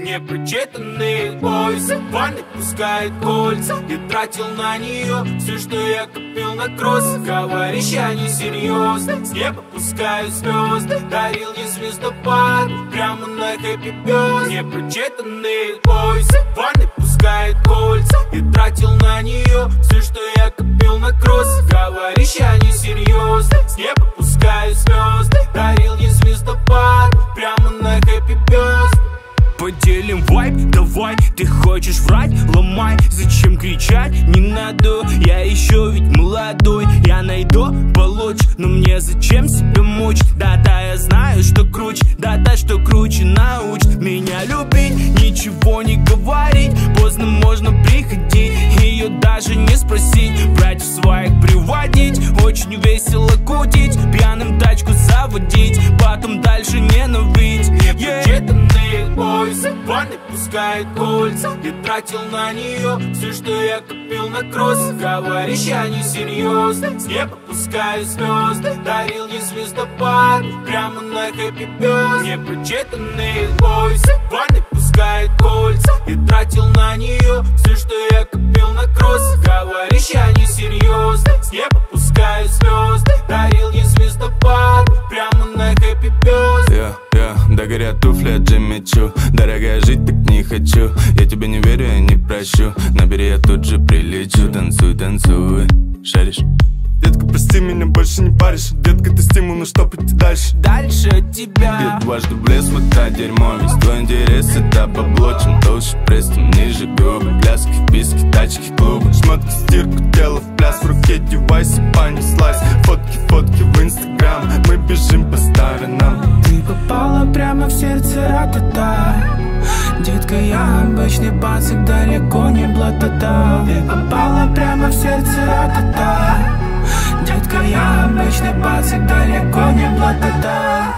Непрочитанные войсы, в ванной пускает кольца. Я тратил на нее все, что я копил на кросс. Говоришь, я не серьезно, с неба пускаю звезды. Дарил ей звездопад, прямо на хэппи бёрз. Непрочитанные войсы, в ванной пускает кольца. Я тратил на нее все, что я копил на кросс. Говоришь, я не серьезно, с неба пускаю звезды. Дарил ей звездопад, прямо на хэппи бёрз. Поделим вайб, давай, ты хочешь врать, ломай. Зачем кричать, не надо, я еще ведь молодой. Я найду получше, но мне зачем себя мучить? Да-да, я знаю, что круче, да-да, что круче научит меня любить, ничего не говорить. Поздно можно приходить, ее даже не спросить. Братьев своих приводить, очень весело кутить. Пьяным тачку заводить, потом дальше ненавидеть. Непрочитанные войсы, в ванной пускает кольца. Я тратил на нее все, что я копил на кросс. Говоришь, я не серьезно, с неба пускаю звезды. Дарил ей звездопад, прямо на хэппи бёрз. Непрочитанные войсы, в ванной пускает кольца. Я тратил на нее все, что я копил на кросс. Говоришь, я не серьезно, с неба пускаю звезды. Дарил ей звездопад, прямо на хэппи бёрз. Да горят туфли от Джимми Чу. Дорогая, жить так не хочу. Я тебе не верю, я не прощу. Набери, я тут же прилечу. Танцуй, танцуй, шаришь? Детка, прости, меня больше не паришь. Детка, ты стимул, ну что пойти дальше? Дальше от тебя. Я дважды влез в это дерьмо. Весь твой интерес это бабло. Чем толще пресс, тем ниже губы. Пляски, виски, тачки, клубы. Шмотки, стирку, тело в пляс. В руке девайс и понеслась. Фотки, фотки в инстаграм. Мы бежим по сторонам. Ты попала прямо в сердце ратата. Детка, я обычный пацик, далеко не блатата. Ты попала прямо в сердце ратата. Детка, я обычный пацик, далеко не блатата.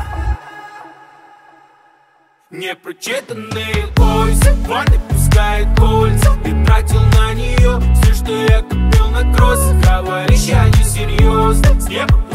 Непрочитанные войсы, в ванной пускает кольца. Я тратил на нее все, что я копил на кросс. Говоришь, я не серьезно, с неба